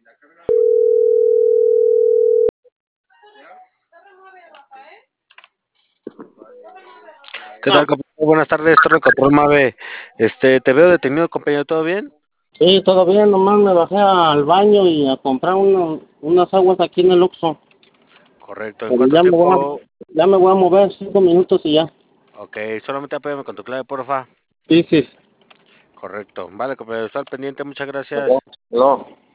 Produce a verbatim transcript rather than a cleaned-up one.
¿Qué tal, compañero? Buenas tardes, Torre Control Mave. Este, te veo detenido, compañero, ¿todo bien? Sí, todo bien, nomás me bajé al baño y a comprar uno- unas aguas aquí en el Oxxo. Correcto. ¿En Pero cuánto ya me voy a, tiempo? ya me voy a mover cinco minutos y ya. Ok, solamente apóyame con tu clave, porfa. Sí, sí. Correcto. Vale, compañero, está al pendiente, muchas gracias. No.